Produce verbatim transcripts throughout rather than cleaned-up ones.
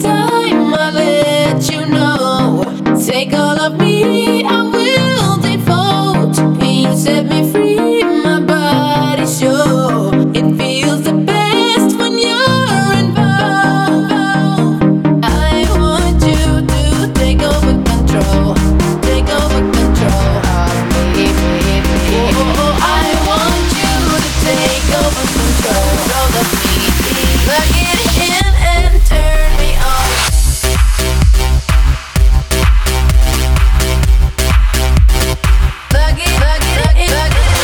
time I let you know. Take all of me, I will devote. You set me free, my body show. It feels the best when you're involved. I want you to take over control. Take over control of me, me, me. Oh, I want you to take over control of me. Plug it in and turn me on. Plug it, plug it, plug it, plug it.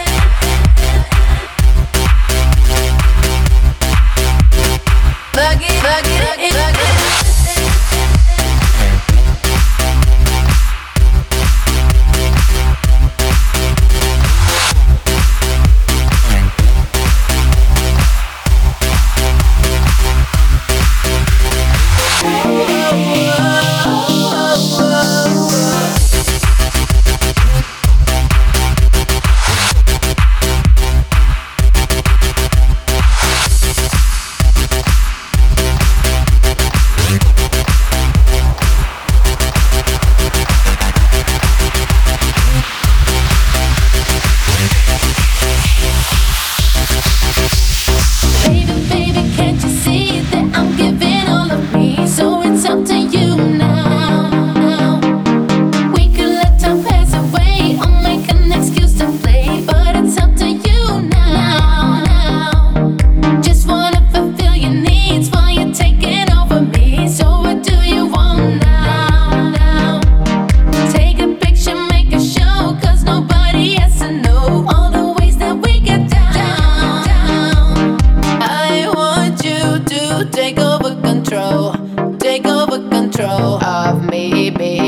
Plug it, plug it, plug it, plug it. Baby, baby, can't you see that I'm giving all of me? So it's up to you now. We could let time pass away or make an excuse to play, but it's up to you now. Just wanna fulfill your needs while you're taking over me. So what do you want now? Take a picture, make a show, 'cause nobody has to know all the ways that we get down. I want you to take over control, take over control of me, baby.